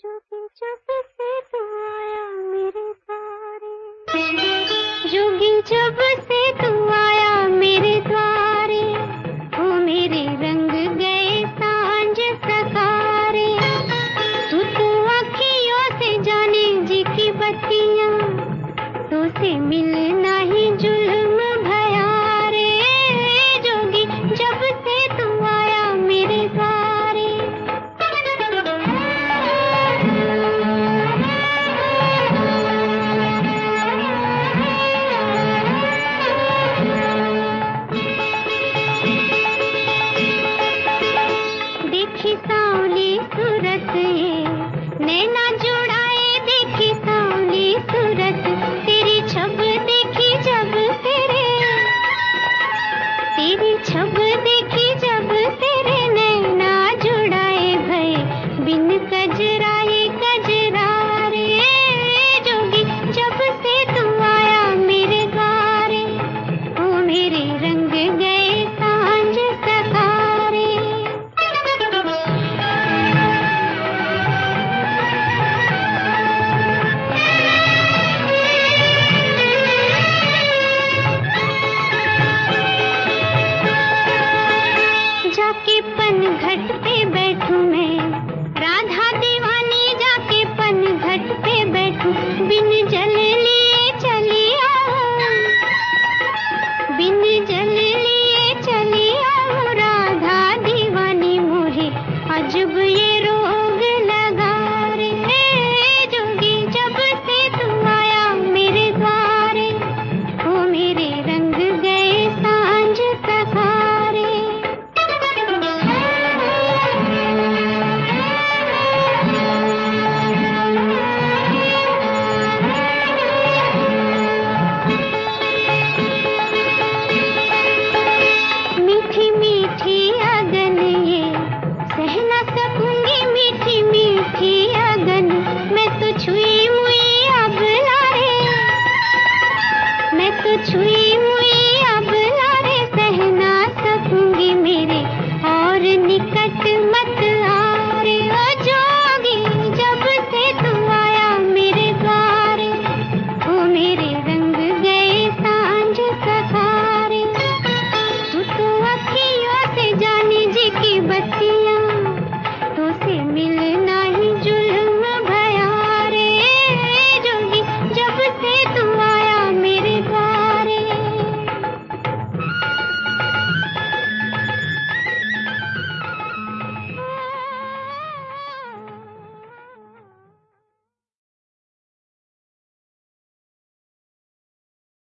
चुपी चुपी से तू आया मेरे द्वारे, जोगी जब से तू आया मेरे द्वारे, ओ मेरे रंग गए सांझ सकारे। तू अखियों से जाने जी की बत्तियां, तो से मिलना ही जुल्म भया रे, जोगी जब से तू आया मेरे द्वारे। देखी सांवली सूरत ये नैना